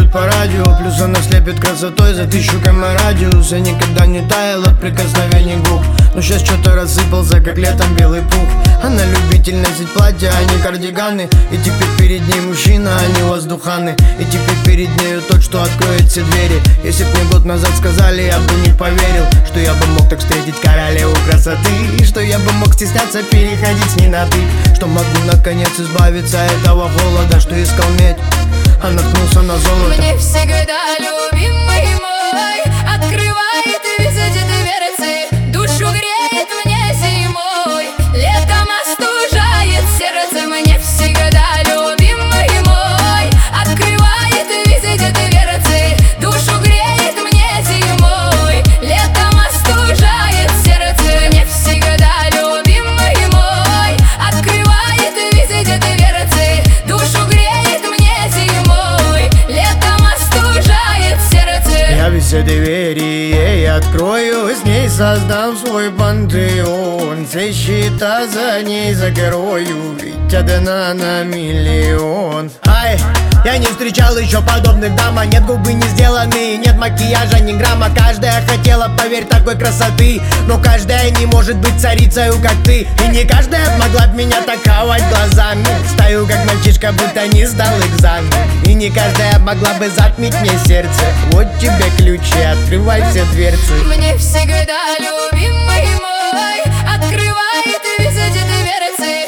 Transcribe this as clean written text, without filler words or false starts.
поет по радио. Плюс она слепит красотой за 1000 км радиус. Я никогда не таял от прикосновений губ, но сейчас что-то рассыпался, как летом белый пух. Она любитель носить платья, а не кардиганы. И теперь перед ней мужчина, а не воздуханы. И теперь перед нею тот, что откроет все двери. Если б мне год назад сказали, я бы не поверил, что я бы мог так встретить королеву красоты, и что я бы мог стесняться переходить с ней на ты, что могу наконец избавиться от этого холода, что искал медь, а наткнулся на золото. Мне всегда любимый мой открывает везде дверцы, душу греет мне зимой, летом остужает сердце. Мне всегда любимый мой открывает везде дверцы, душу греет мне зимой, летом остужает сердце. Мне всегда любимый мой открывает везде дверцы, душу греет мне зимой, летом остужает сердце. Я везде двери ей открою, с ней создам свой пантеон. Все счета за ней закрою, ведь одна на миллион. Ай, я не встречал еще подобных дам, а нет губы не сделаны, нет макияжа ни грамма. Каждая хотела, поверь, такой красоты, но каждая не может быть царицею, как ты. И не каждая могла б меня так хавать глазами. Стою как мальчишка, будто не сдал экзамен. И не каждая могла бы затмить мне сердце. Вот тебе ключи, открывай все дверцы. Мне всегда любимый мой открывает везде дверцы,